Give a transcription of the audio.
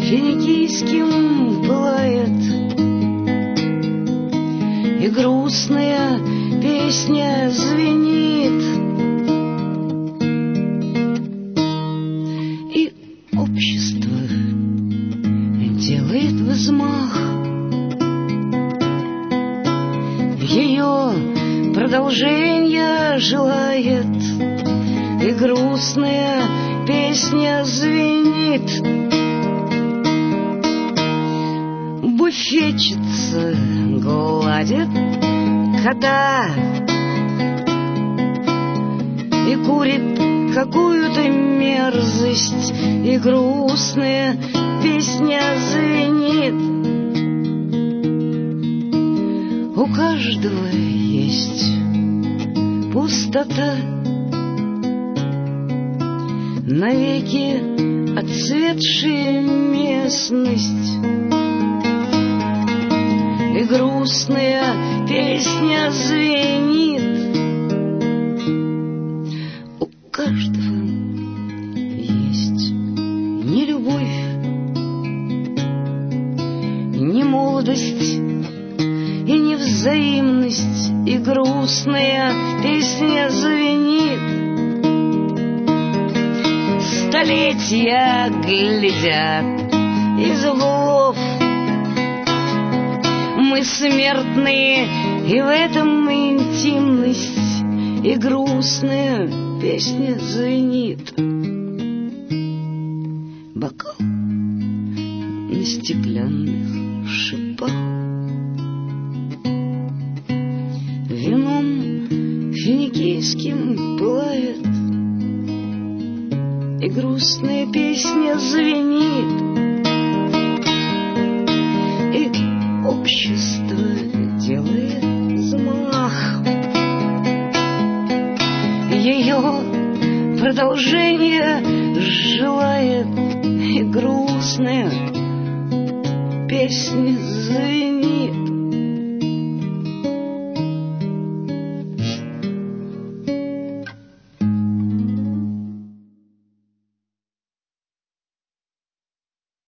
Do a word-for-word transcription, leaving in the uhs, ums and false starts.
финикийским пылает, и грустная песня звенит, и общество делает взмах, ее продолжение желает, и грустная песня звенит. Буфетчица гладит кота и курит какую-то мерзость, и грустная песня звенит. У каждого есть пустота, навеки отцветшая местность, и грустная песня звенит. У каждого есть не любовь, не молодость и не взаимность, и грустная песня звенит. Столетия глядят из углов, мы смертные, и в этом интимность, и грустная песня звенит. Бокал на стеклянных шипах, вином финикийским пылает, и грустная песня звенит. И общество делает взмах, ее продолжение желает, и грустная песня звенит.